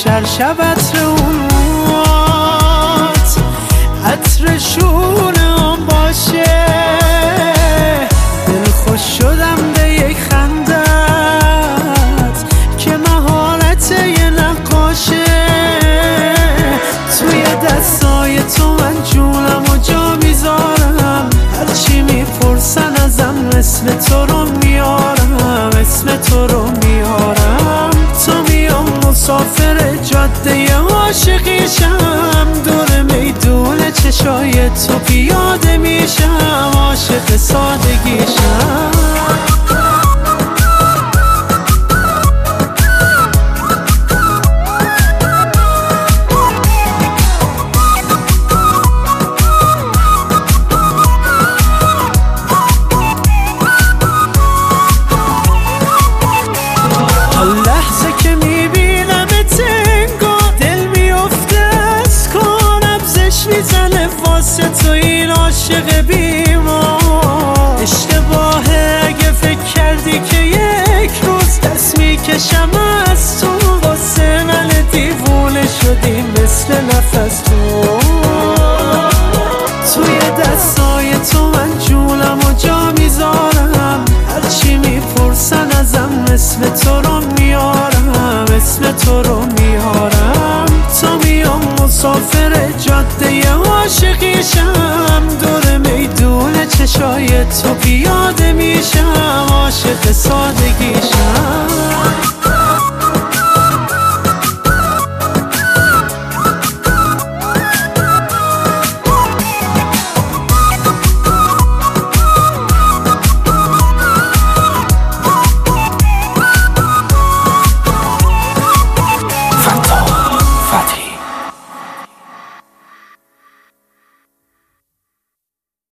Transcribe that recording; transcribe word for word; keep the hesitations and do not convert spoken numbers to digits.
شرشب عطر اون موات عطرشون هم باشه. دل خوش شدم به یک خندت که مهارت یه نقاشه. توی دستای تو من جونم و جا میذارم، هرچی میپرسن ازم اسم تو رو میارم، اسم تو رو میارم. تو میام مسافر جاده عاشقیشم، دور میدون چشای تو پیاده میشم، عاشق سادگیشم. لحظه که میبینم انگار دل میفته از کار، نبضش میزنه واسه تو این عاشق بیمار. اشتباهه اگه فکر کردی که یک روز دست میکشم از تو، واسه من دیوونه شدی مثل نفس تو. توی دستای تو من جونم و جا میذارم، هرچی میپرسن ازم اسم تو رو میارم، اسم تو رو میارم. تو میام مسافر جاده عاشقیشم، دور میدون چشای تو پیاده میشم، عاشق سادگیشم.